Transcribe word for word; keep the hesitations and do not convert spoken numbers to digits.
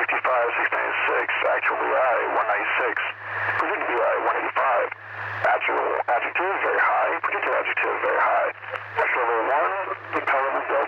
fifty-five, six ninety-six, actual B I, one ninety-six, predicted B I, one eighty-five, actual adjective, very high, predicted adjective, very high. Actual level one, impellable